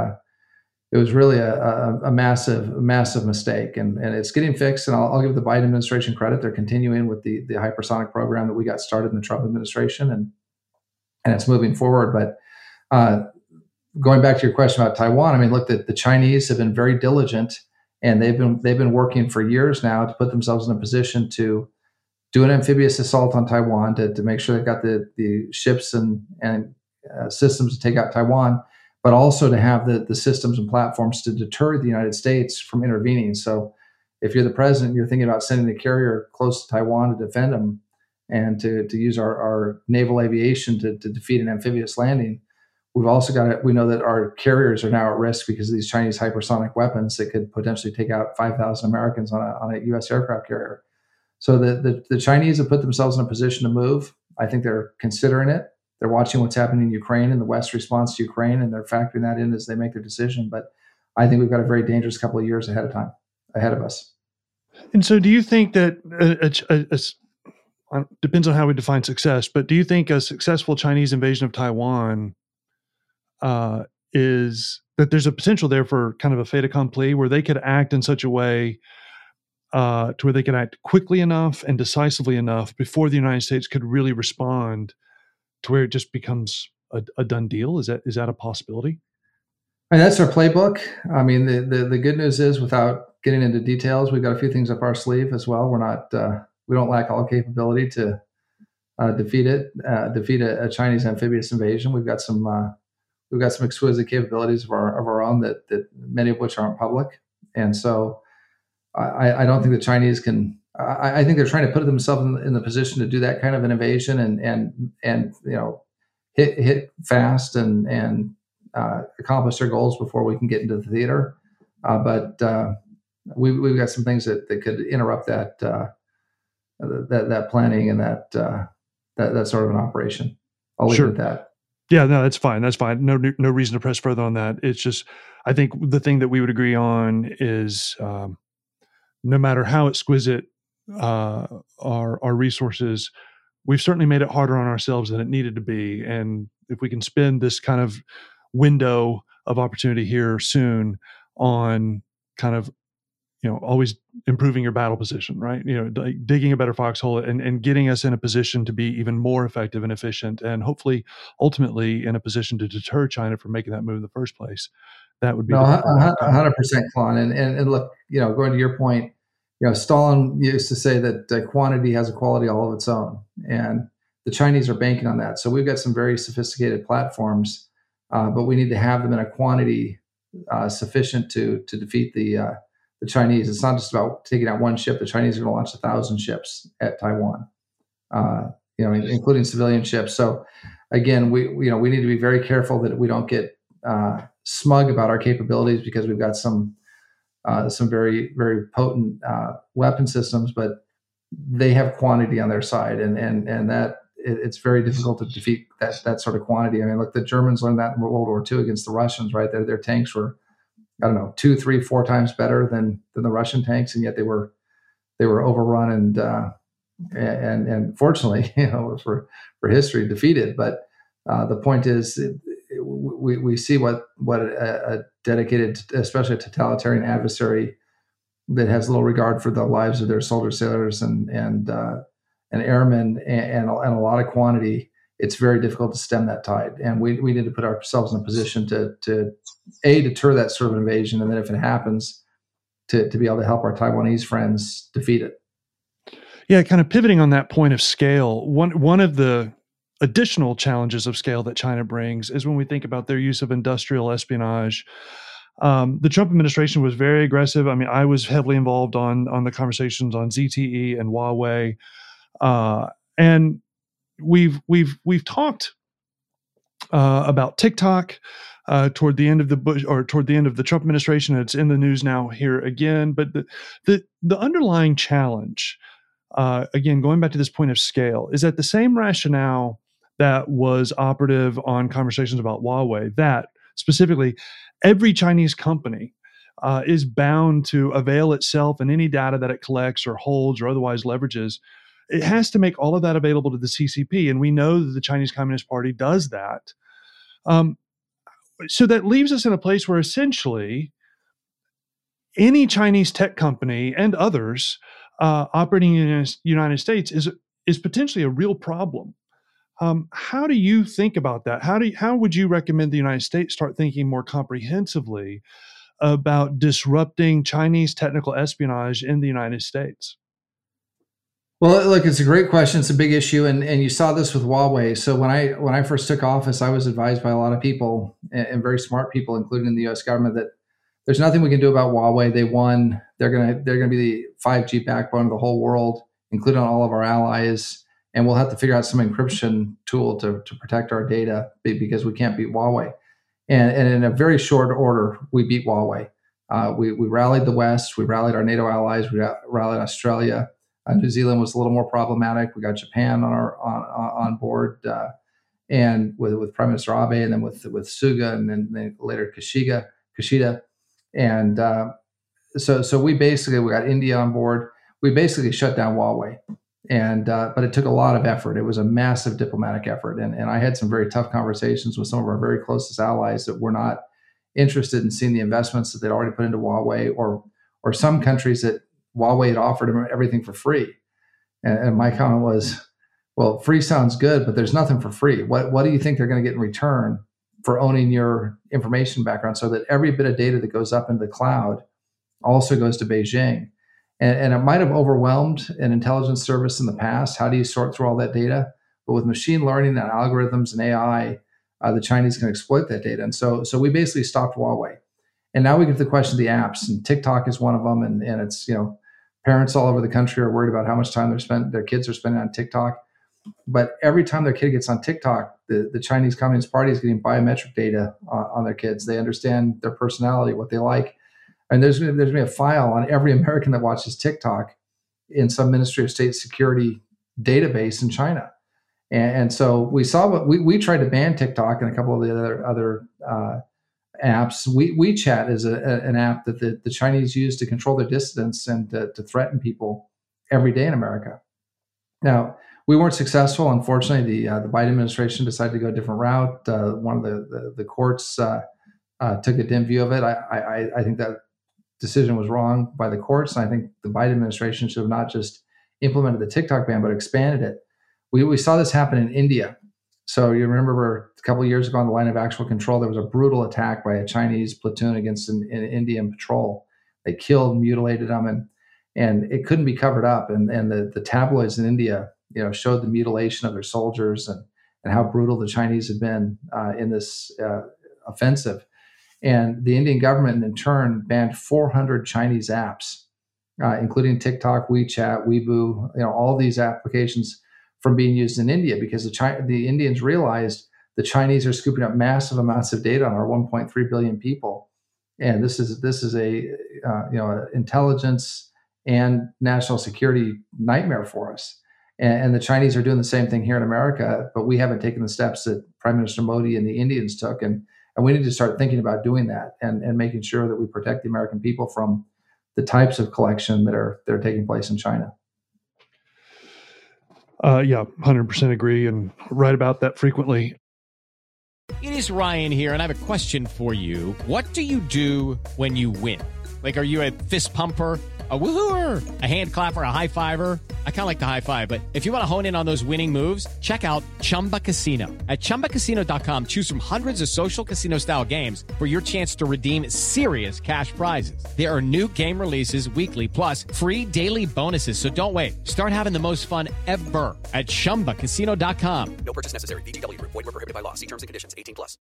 really a massive mistake, and it's getting fixed. And I'll give the Biden administration credit; they're continuing with the hypersonic program that we got started in the Trump administration, and it's moving forward. But going back to your question about Taiwan, I mean, look, the Chinese have been very diligent, and they've been working for years now to put themselves in a position to do an amphibious assault on Taiwan to make sure they've got the ships and systems to take out Taiwan, but also to have the systems and platforms to deter the United States from intervening. So if you're the president, you're thinking about sending a carrier close to Taiwan to defend them and to use our naval aviation to defeat an amphibious landing. We've also we know that our carriers are now at risk because of these Chinese hypersonic weapons that could potentially take out 5,000 Americans on a U.S. aircraft carrier. So the Chinese have put themselves in a position to move. I think they're considering it. They're watching what's happening in Ukraine and the West's response to Ukraine, and they're factoring that in as they make their decision. But I think we've got a very dangerous couple of years ahead of us. And so do you think that, depends on how we define success, but do you think a successful Chinese invasion of Taiwan is that there's a potential there for kind of a fait accompli where they could act in such a way to where they could act quickly enough and decisively enough before the United States could really respond to where it just becomes a done deal? Is that a possibility? I mean, that's our playbook. I mean, the good news is, without getting into details, we've got a few things up our sleeve as well. We don't lack all capability to defeat a Chinese amphibious invasion. We've got some exquisite capabilities of our own that many of which aren't public. And so I don't think the Chinese can. I think they're trying to put themselves in the position to do that kind of an invasion and hit fast and accomplish their goals before we can get into the theater. But we've got some things that could interrupt that planning and that sort of an operation. I'll leave it at that. Yeah, no, that's fine. That's fine. No reason to press further on that. It's just, I think the thing that we would agree on is no matter how exquisite our resources, we've certainly made it harder on ourselves than it needed to be. And if we can spend this kind of window of opportunity here soon on kind of, always improving your battle position, right? Like digging a better foxhole and getting us in a position to be even more effective and efficient, and hopefully ultimately in a position to deter China from making that move in the first place. That would be 100%, Klon. And look, going to your point, Stalin used to say that quantity has a quality all of its own, and the Chinese are banking on that. So we've got some very sophisticated platforms, but we need to have them in a quantity sufficient to defeat the Chinese. It's not just about taking out one ship. The Chinese are going to launch 1,000 ships at Taiwan, including civilian ships. So again, we need to be very careful that we don't get smug about our capabilities because we've got some very, very potent weapon systems, but they have quantity on their side, and that it's very difficult to defeat that sort of quantity. I mean, look, the Germans learned that in World War II against the Russians, right? Their tanks were, 2, 3, 4 times better than the Russian tanks, and yet they were overrun and fortunately, for history, defeated. But the point is, we see what a dedicated, especially a totalitarian adversary that has little regard for the lives of their soldiers, sailors, and airmen, and a lot of quantity, it's very difficult to stem that tide. And we need to put ourselves in a position to deter that sort of invasion, and then if it happens, to be able to help our Taiwanese friends defeat it. Yeah, kind of pivoting on that point of scale, one of the additional challenges of scale that China brings is when we think about their use of industrial espionage. The Trump administration was very aggressive. I mean, I was heavily involved on the conversations on ZTE and Huawei, and we've talked about TikTok toward the end of the Trump administration. It's in the news now here again. But the underlying challenge, again, going back to this point of scale, is that the same rationale that was operative on conversations about Huawei, that specifically every Chinese company is bound to avail itself and any data that it collects or holds or otherwise leverages. It has to make all of that available to the CCP. And we know that the Chinese Communist Party does that. So that leaves us in a place where essentially any Chinese tech company and others operating in the United States is potentially a real problem. How do you think about that? How would you recommend the United States start thinking more comprehensively about disrupting Chinese technical espionage in the United States? Well, look, it's a great question. It's a big issue, and you saw this with Huawei. So when I first took office, I was advised by a lot of people and very smart people, including in the U.S. government, that there's nothing we can do about Huawei. They won. They're gonna be the 5G backbone of the whole world, including all of our allies. And we'll have to figure out some encryption tool to protect our data because we can't beat Huawei. And in a very short order, we beat Huawei. We rallied the West. We rallied our NATO allies. We rallied Australia. New Zealand was a little more problematic. We got Japan on board, and with Prime Minister Abe, and then with Suga, and then later Kishida, and so we got India on board. We basically shut down Huawei, and but it took a lot of effort. It was a massive diplomatic effort, and I had some very tough conversations with some of our very closest allies that were not interested in seeing the investments that they'd already put into Huawei, or some countries that Huawei had offered them everything for free. And my comment was, well, free sounds good, but there's nothing for free. What do you think they're going to get in return for owning your information background, so that every bit of data that goes up into the cloud also goes to Beijing? And it might have overwhelmed an intelligence service in the past. How do you sort through all that data? But with machine learning and algorithms and AI, the Chinese can exploit that data. And so we basically stopped Huawei. And now we get to the question of the apps, and TikTok is one of them. And it's, parents all over the country are worried about how much time their kids are spending on TikTok. But every time their kid gets on TikTok, the Chinese Communist Party is getting biometric data on their kids. They understand their personality, what they like. And there's going to be a file on every American that watches TikTok in some Ministry of State Security database in China. And so we tried to ban TikTok and a couple of the other apps. WeChat is an app that the Chinese use to control their dissidents and to threaten people every day in America. Now, we weren't successful. Unfortunately, the Biden administration decided to go a different route. One of the courts took a dim view of it. I think that decision was wrong by the courts. And I think the Biden administration should have not just implemented the TikTok ban, but expanded it. We saw this happen in India. So you remember a couple of years ago on the line of actual control, there was a brutal attack by a Chinese platoon against an Indian patrol. They killed, mutilated them, and it couldn't be covered up. And the tabloids in India, showed the mutilation of their soldiers and how brutal the Chinese had been in this offensive. And the Indian government, in turn, banned 400 Chinese apps, including TikTok, WeChat, Weibo, all these applications from being used in India, because the Indians realized the Chinese are scooping up massive amounts of data on our 1.3 billion people, and this is a intelligence and national security nightmare for us. And the Chinese are doing the same thing here in America, but we haven't taken the steps that Prime Minister Modi and the Indians took, and we need to start thinking about doing that and making sure that we protect the American people from the types of collection that are taking place in China. Yeah, 100% agree and write about that frequently. It is Ryan here, and I have a question for you. What do you do when you win? Like, are you a fist pumper? A woo-hooer, a hand clapper, a high fiver. I kind of like the high five, but if you want to hone in on those winning moves, check out Chumba Casino. At ChumbaCasino.com, choose from hundreds of social casino style games for your chance to redeem serious cash prizes. There are new game releases weekly, plus free daily bonuses. So don't wait. Start having the most fun ever at ChumbaCasino.com. No purchase necessary. VGW Group. Void where prohibited by law. See terms and conditions. 18+.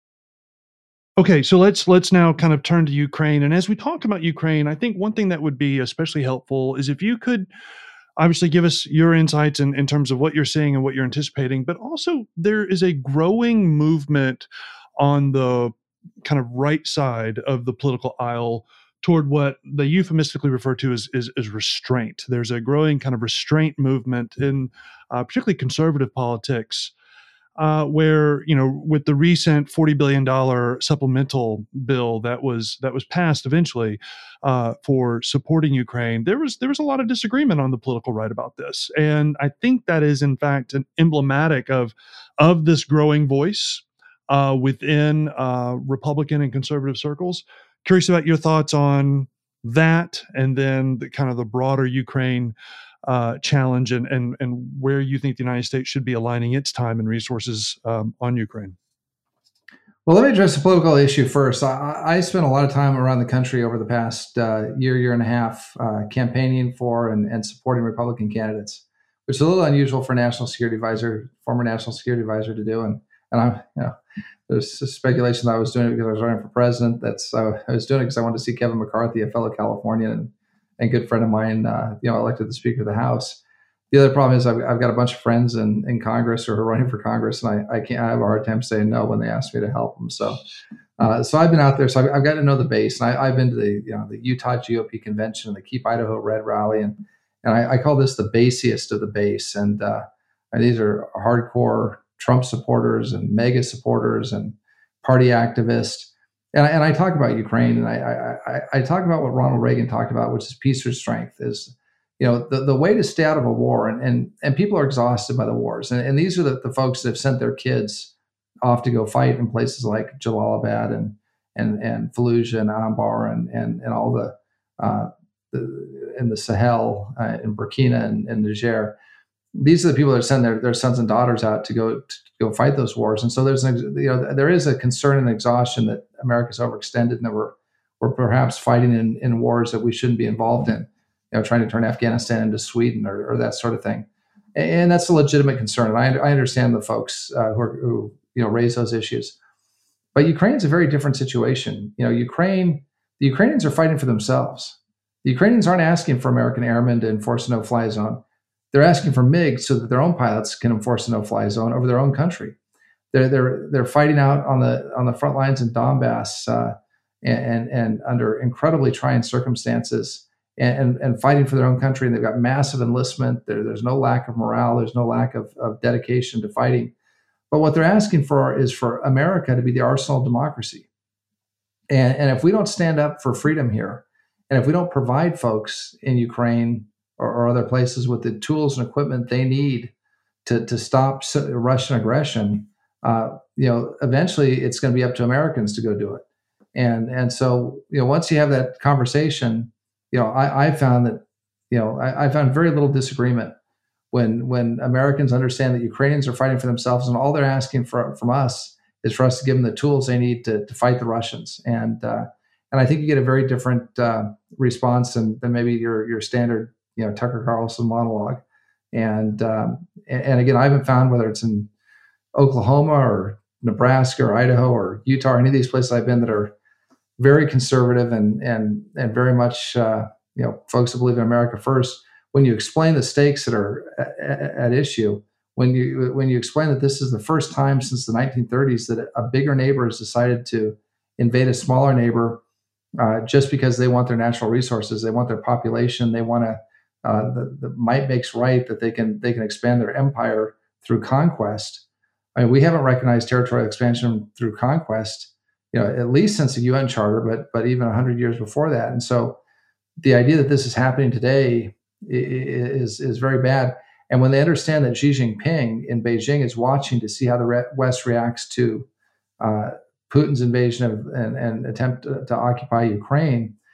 Okay, so let's now kind of turn to Ukraine. And as we talk about Ukraine, I think one thing that would be especially helpful is if you could obviously give us your insights in terms of what you're seeing and what you're anticipating, but also there is a growing movement on the kind of right side of the political aisle toward what they euphemistically refer to as restraint. There's a growing kind of restraint movement in particularly conservative politics, where, you know, with the recent $40 billion supplemental bill that was passed eventually for supporting Ukraine, there was a lot of disagreement on the political right about this, and I think that is in fact an emblematic of this growing voice within Republican and conservative circles. Curious about your thoughts on that, and then the kind of the broader Ukraine challenge and where you think the United States should be aligning its time and resources on Ukraine. Well, let me address the political issue first. I spent a lot of time around the country over the past year and a half campaigning for and supporting Republican candidates, which is a little unusual for former national security advisor to do. And I'm, there's speculation that I was doing it because I was running for president. I was doing it because I wanted to see Kevin McCarthy, a fellow Californian and good friend of mine, elected the Speaker of the House. The other problem is I've got a bunch of friends in Congress who are running for Congress, and I have a hard time saying no when they ask me to help them. So I've been out there. So I've got to know the base, and I've been to the Utah GOP convention and the Keep Idaho Red rally, and I call this the basiest of the base. And these are hardcore Trump supporters and MAGA supporters and party activists. And I talk about Ukraine, and I talk about what Ronald Reagan talked about, which is peace through strength. Is the way to stay out of a war, and people are exhausted by the wars, and these are the folks that have sent their kids off to go fight in places like Jalalabad and Fallujah and Anbar and all in the Sahel in Burkina and Niger. These are the people that send their sons and daughters out to go fight those wars. And so there is a concern and exhaustion that America's overextended and that we're perhaps fighting in wars that we shouldn't be involved in, trying to turn Afghanistan into Sweden or that sort of thing. And that's a legitimate concern. And I understand the folks who raise those issues. But Ukraine's a very different situation. The Ukrainians are fighting for themselves. The Ukrainians aren't asking for American airmen to enforce a no-fly zone. They're asking for MiGs so that their own pilots can enforce a no-fly zone over their own country. They're fighting out on the front lines in Donbass and under incredibly trying circumstances and fighting for their own country. And they've got massive enlistment. There's no lack of morale. There's no lack of dedication to fighting. But what they're asking for is for America to be the arsenal of democracy. And if we don't stand up for freedom here, and if we don't provide folks in Ukraine or other places with the tools and equipment they need to stop Russian aggression, eventually it's going to be up to Americans to go do it. And so, once you have that conversation, I found that, I found very little disagreement when Americans understand that Ukrainians are fighting for themselves, and all they're asking from us is for us to give them the tools they need to fight the Russians. And I think you get a very different response than maybe your standard, Tucker Carlson monologue. And again, I haven't found, whether it's in Oklahoma or Nebraska or Idaho or Utah or any of these places I've been, that are very conservative and very much folks that believe in America first. When you explain the stakes that are at issue, when you explain that this is the first time since the 1930s that a bigger neighbor has decided to invade a smaller neighbor just because they want their natural resources, they want their population, they want to the might makes right, that they can expand their empire through conquest. I mean, we haven't recognized territorial expansion through conquest, at least since the UN Charter, but even 100 years before that. And so, the idea that this is happening today is very bad. And when they understand that Xi Jinping in Beijing is watching to see how the West reacts to Putin's invasion and attempt to occupy Ukraine,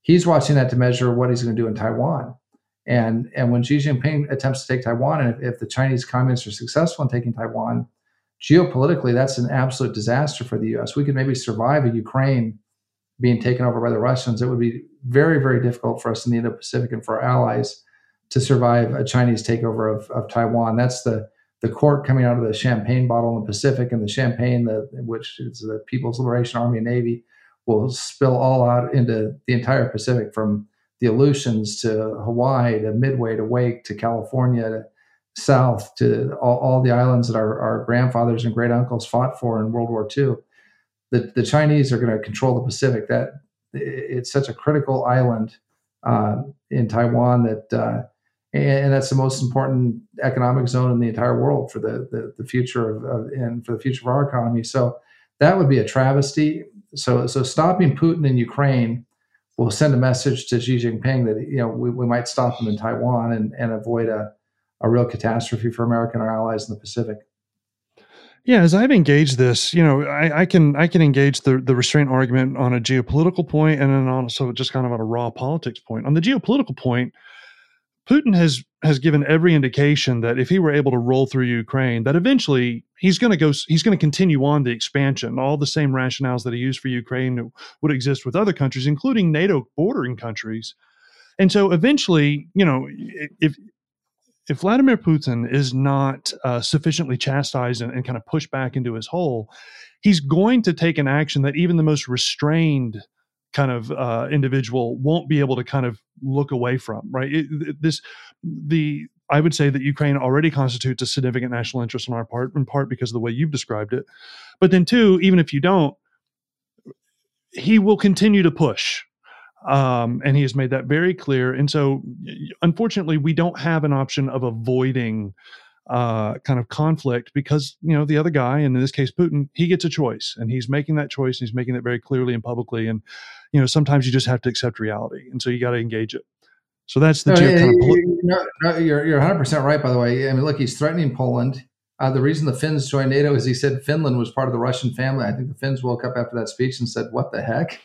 he's watching that to measure what he's going to do in Taiwan. And when Xi Jinping attempts to take Taiwan, and if the Chinese communists are successful in taking Taiwan, geopolitically, that's an absolute disaster for the U.S. We could maybe survive a Ukraine being taken over by the Russians. It would be very, very difficult for us in the Indo-Pacific and for our allies to survive a Chinese takeover of Taiwan. That's the cork coming out of the champagne bottle in the Pacific, and the champagne, which is the People's Liberation Army and Navy, will spill all out into the entire Pacific, from the Aleutians to Hawaii to Midway to Wake to California to South to all the islands that our grandfathers and great uncles fought for in World War II. The Chinese are going to control the Pacific. That it's such a critical island in Taiwan and that's the most important economic zone in the entire world for the future and for the future of our economy. So that would be a travesty. So stopping Putin in Ukraine will send a message to Xi Jinping that we might stop him in Taiwan and avoid a real catastrophe for America and our allies in the Pacific. Yeah, as I've engaged this, I can engage the restraint argument on a geopolitical point, and then also just kind of on a raw politics point. On the geopolitical point, Putin has given every indication that if he were able to roll through Ukraine, that eventually he's going to continue on the expansion. All the same rationales that he used for Ukraine would exist with other countries, including NATO bordering countries. And so eventually, if Vladimir Putin is not sufficiently chastised and kind of pushed back into his hole, he's going to take an action that even the most restrained kind of individual won't be able to kind of look away from, right? I would say that Ukraine already constitutes a significant national interest on our part, in part because of the way you've described it. But then two, even if you don't, he will continue to push. And he has made that very clear. And so, unfortunately, we don't have an option of avoiding kind of conflict because, the other guy, and in this case, Putin, he gets a choice, and he's making that choice. And he's making it very clearly and publicly. And, sometimes you just have to accept reality. And so you got to engage it. So that's the you're 100% right, by the way. I mean, look, he's threatening Poland. The reason the Finns joined NATO is he said Finland was part of the Russian family. I think the Finns woke up after that speech and said, "What the heck?"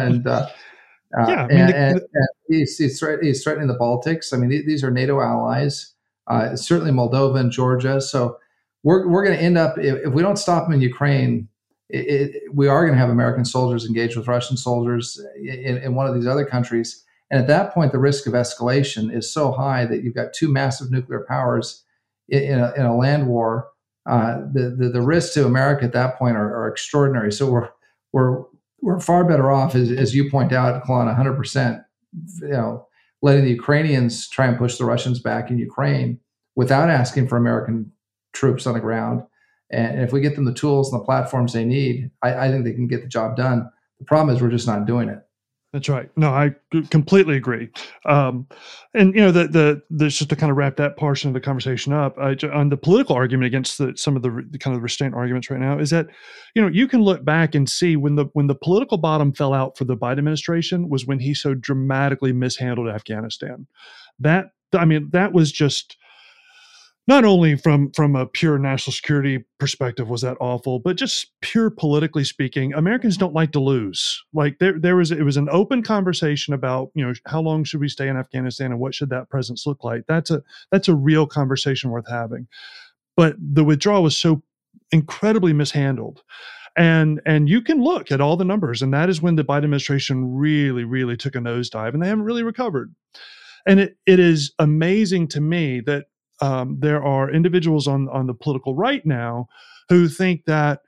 He's threatening the Baltics. I mean, these are NATO allies, certainly Moldova and Georgia. So we're going to end up, if we don't stop them in Ukraine, we are going to have American soldiers engaged with Russian soldiers in one of these other countries. And at that point, the risk of escalation is so high that you've got two massive nuclear powers in a land war. The risks to America at that point are extraordinary. So we're far better off, as you point out, Kalana, 100%, letting the Ukrainians try and push the Russians back in Ukraine without asking for American troops on the ground. And if we get them the tools and the platforms they need, I think they can get the job done. The problem is we're just not doing it. That's right. No, I completely agree. And just to kind of wrap that portion of the conversation up, on the political argument against some of the kind of restraint arguments right now is that, you can look back and see when the political bottom fell out for the Biden administration was when he so dramatically mishandled Afghanistan. That was just, not only from a pure national security perspective was that awful, but just pure politically speaking, Americans don't like to lose. Like it was an open conversation about, how long should we stay in Afghanistan and what should that presence look like? That's a real conversation worth having. But the withdrawal was so incredibly mishandled. And you can look at all the numbers, and that is when the Biden administration really, really took a nosedive, and they haven't really recovered. And it is amazing to me that there are individuals on the political right now who think that,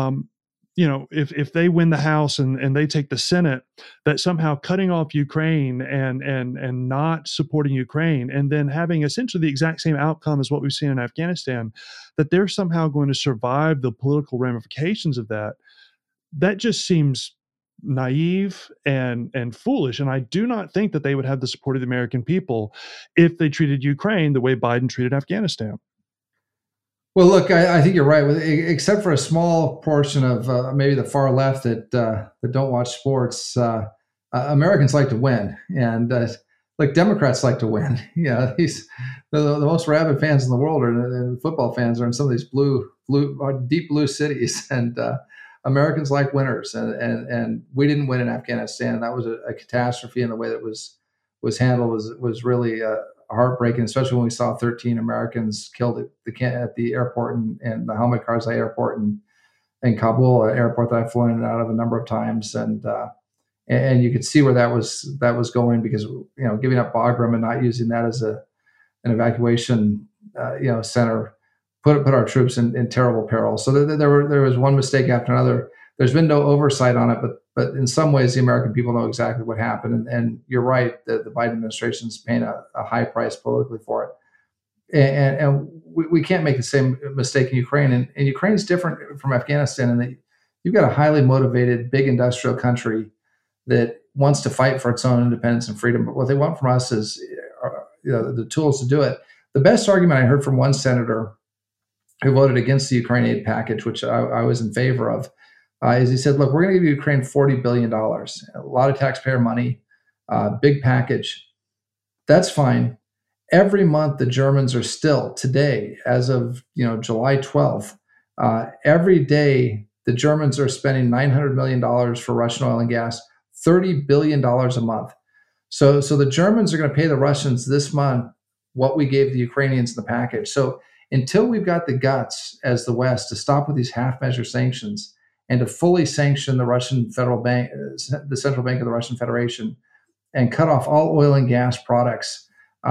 if they win the House and they take the Senate, that somehow cutting off Ukraine and not supporting Ukraine and then having essentially the exact same outcome as what we've seen in Afghanistan, that they're somehow going to survive the political ramifications of that. That just seems naive and foolish. And I do not think that they would have the support of the American people if they treated Ukraine the way Biden treated Afghanistan. Well, look, I think you're right. Except for a small portion of maybe the far left that don't watch sports, Americans like to win, and Democrats like to win. Yeah, the most rabid fans in the world are football fans are in some of these deep blue cities, and Americans like winners, and we didn't win in Afghanistan. That was a catastrophe, and the way that was handled was really heartbreaking, especially when we saw 13 Americans killed at the airport and the Hamid Karzai airport in Kabul, an airport that I've flown in and out of a number of times, and you could see where that was going, because giving up Bagram and not using that as an evacuation center put our troops in terrible peril. So there was one mistake after another. There's been no oversight on it, but in some ways the American people know exactly what happened. And you're right that the Biden administration is paying a high price politically for it. And we can't make the same mistake in Ukraine. And Ukraine is different from Afghanistan in that you've got a highly motivated, big industrial country that wants to fight for its own independence and freedom. But what they want from us is the tools to do it. The best argument I heard from one senator who voted against the Ukraine aid package, which I was in favor of, is he said, look, we're going to give Ukraine $40 billion, a lot of taxpayer money, big package. That's fine. Every month, the Germans are still, today, as of July 12th, every day, the Germans are spending $900 million for Russian oil and gas, $30 billion a month. So the Germans are going to pay the Russians this month what we gave the Ukrainians in the package. So until we've got the guts as the West to stop with these half-measure sanctions and to fully sanction the Russian Federal Bank, the central bank of the Russian Federation, and cut off all oil and gas products,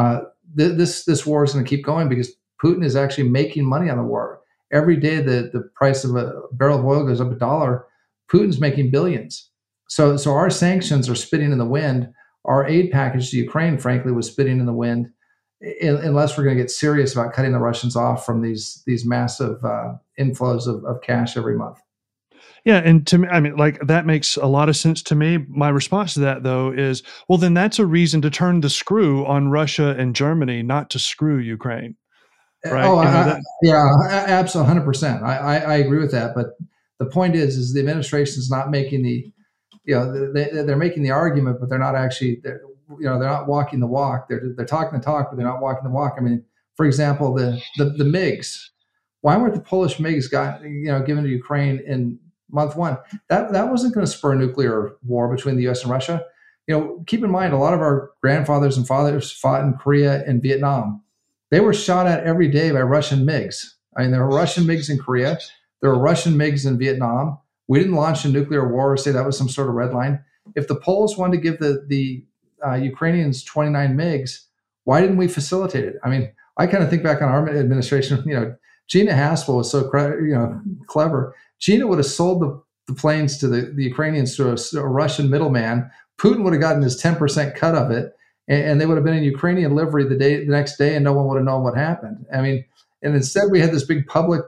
this war is going to keep going, because Putin is actually making money on the war. Every day the price of a barrel of oil goes up $1, Putin's making billions. So our sanctions are spitting in the wind. Our aid package to Ukraine, frankly, was spitting in the wind, unless we're going to get serious about cutting the Russians off from these massive inflows of cash every month. Yeah, and to me, I mean, like, that makes a lot of sense to me. My response to that, though, is, well, then that's a reason to turn the screw on Russia and Germany, not to screw Ukraine. Right? Oh, absolutely, 100%. I agree with that. But the point is the administration is not making they're making the argument, but they're not actually, they're not walking the walk. They're talking the talk, but they're not walking the walk. I mean, for example, the MiGs. Why weren't the Polish MiGs given to Ukraine in month one? That wasn't going to spur a nuclear war between the U.S. and Russia. Keep in mind, a lot of our grandfathers and fathers fought in Korea and Vietnam. They were shot at every day by Russian MiGs. I mean, there were Russian MiGs in Korea. There were Russian MiGs in Vietnam. We didn't launch a nuclear war or say that was some sort of red line. If the Poles wanted to give the Ukrainians 29 MiGs, why didn't we facilitate it? I mean, I kind of think back on our administration. Gina Haspel was so clever. Gina would have sold the planes to the Ukrainians to a Russian middleman. Putin would have gotten his 10% cut of it, and they would have been in Ukrainian livery the next day, and no one would have known what happened. I mean, and instead we had this big public,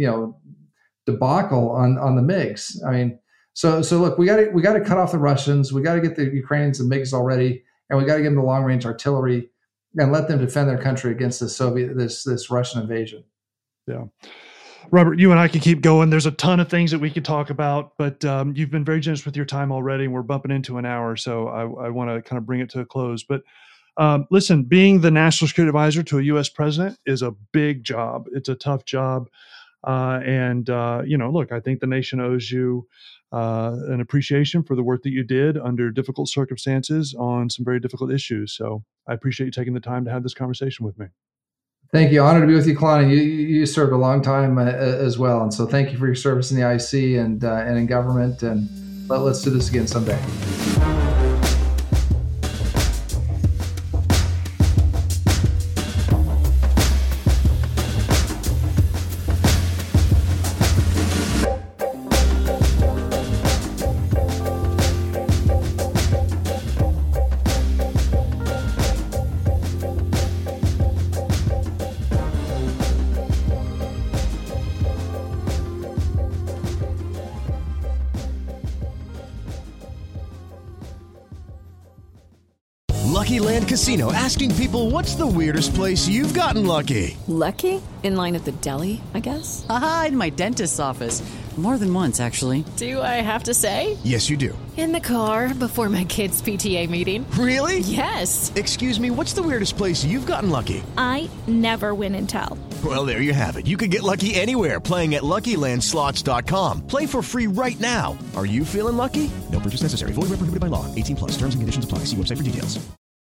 debacle on the MiGs. I mean, so look, we got to cut off the Russians. We got to get the Ukrainians the MiGs already, and we got to give them the long range artillery and let them defend their country against this Russian invasion. Yeah. Robert, you and I could keep going. There's a ton of things that we could talk about, but you've been very generous with your time already, and we're bumping into an hour, so I want to kind of bring it to a close. But listen, being the National Security Advisor to a U.S. president is a big job. It's a tough job. Look, I think the nation owes you an appreciation for the work that you did under difficult circumstances on some very difficult issues. So I appreciate you taking the time to have this conversation with me. Thank you. Honored to be with you, Kalani. You served a long time as well. And so thank you for your service in the IC and in government. And let's do this again someday. Lucky Land Casino, asking people, what's the weirdest place you've gotten lucky? Lucky? In line at the deli, I guess? Aha, in my dentist's office. More than once, actually. Do I have to say? Yes, you do. In the car before my kids' PTA meeting. Really? Yes. Excuse me, what's the weirdest place you've gotten lucky? I never win and tell. Well, there you have it. You can get lucky anywhere, playing at LuckyLandSlots.com. Play for free right now. Are you feeling lucky? No purchase necessary. Void where prohibited by law. 18+. Terms and conditions apply. See website for details.